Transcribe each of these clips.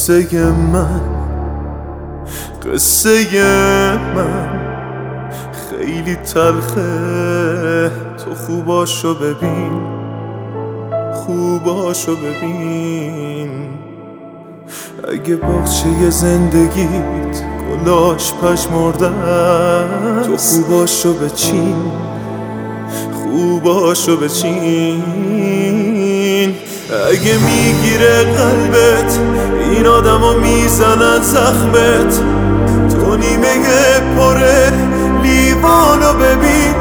قصه من خیلی تلخه. تو خوباشو ببین اگه باغچه زندگیت گلاش پژمردن، تو خوباشو بچین. اگه میگیره قلبت این آدمو میزنن زخمت، تو نیمه پره لیوانو ببین.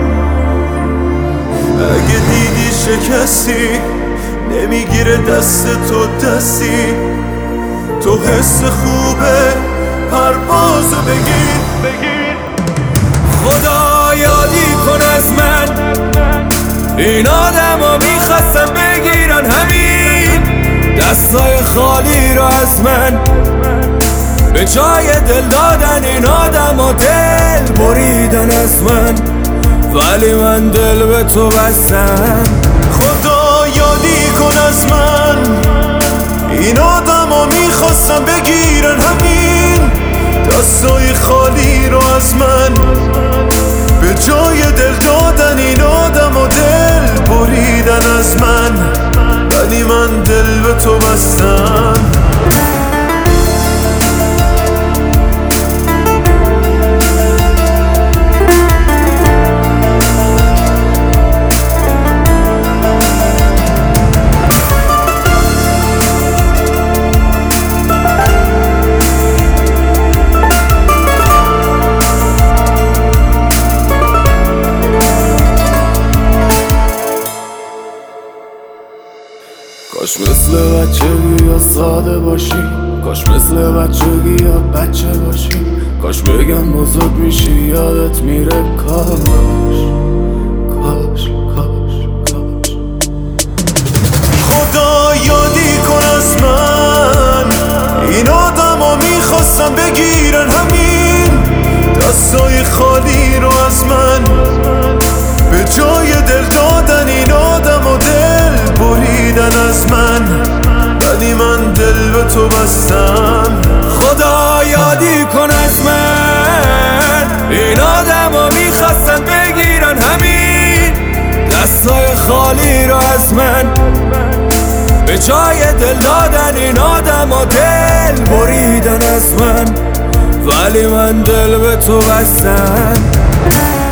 اگه دیدی شکستی نمیگیره دست تو دستی، تو حس خوبه پروازو بگیر. خدا یادی کن از من، این آدمو میخواستم بگیرن همین دستای خالی رو از من، به جای دل دادن این آدمو دل بریدن از من، ولی من دل به تو بستم. خدا یادی کن از من، این آدمو میخواستم بگیرن همین دستای خالی رو از من، به جای دل دادن این آدمو دل بریدن از من، ولی من دل به تو بستم. کاش مثل بچگی یا ساده باشیم، کاش مثل بچگی یا بچه باشیم، کاش بگم بزرگ میشی یادت میره. کاش خدا یادی کن از من، این آدمو میخواستم بگیرن همین دستای خالی رو از من، به جای دل دادن این آدمو دل بریدن از من، ولی من دل به تو بستم. خدا یادی کن از من، این آدمو میخواستن بگیرن همین دستای خالی رو از من، به جای دل دادن این آدمو دل بریدن از من، ولی من دل به تو بستم.